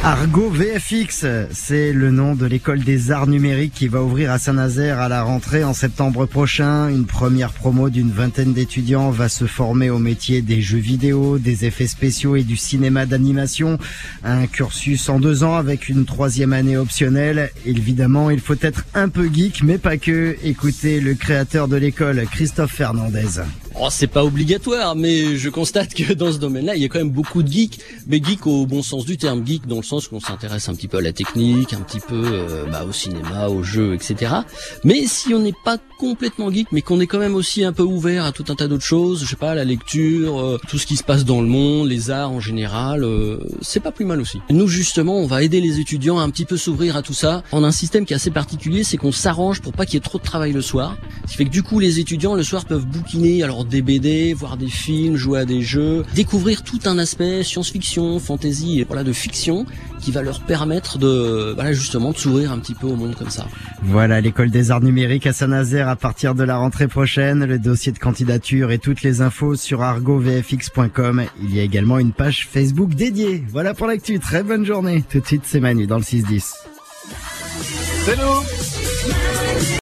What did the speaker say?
Argo VFX, c'est le nom de l'école des arts numériques qui va ouvrir à Saint-Nazaire à la rentrée en septembre prochain. Une première promo d'une vingtaine d'étudiants va se former au métier des jeux vidéo, des effets spéciaux et du cinéma d'animation. Un cursus en 2 ans avec une 3e année optionnelle. Évidemment, il faut être un peu geek, mais pas que. Écoutez le créateur de l'école, Christophe Fernandez. Oh, c'est pas obligatoire, mais je constate que dans ce domaine-là, il y a quand même beaucoup de geeks, mais geeks au bon sens du terme, geek dans le sens qu'on s'intéresse un petit peu à la technique, un petit peu au cinéma, aux jeux, etc. Mais si on n'est pas complètement geek, mais qu'on est quand même aussi un peu ouvert à tout un tas d'autres choses, je sais pas, la lecture, tout ce qui se passe dans le monde, les arts en général, c'est pas plus mal aussi. Nous justement, on va aider les étudiants à un petit peu s'ouvrir à tout ça. On a un système qui est assez particulier, c'est qu'on s'arrange pour pas qu'il y ait trop de travail le soir. Ce qui fait que du coup, les étudiants le soir peuvent bouquiner alors des BD, voir des films, jouer à des jeux, découvrir tout un aspect science-fiction, fantasy et de fiction qui va leur permettre de justement de s'ouvrir un petit peu au monde comme ça. Voilà l'école des arts numériques à Saint-Nazaire à partir de la rentrée prochaine. Le dossier de candidature et toutes les infos sur argovfx.com. Il y a également une page Facebook dédiée. Voilà pour l'actu. Très bonne journée. Tout de suite, c'est Manu dans le 6-10. C'est nous.